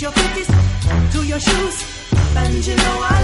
your cookies to your shoes, and you know I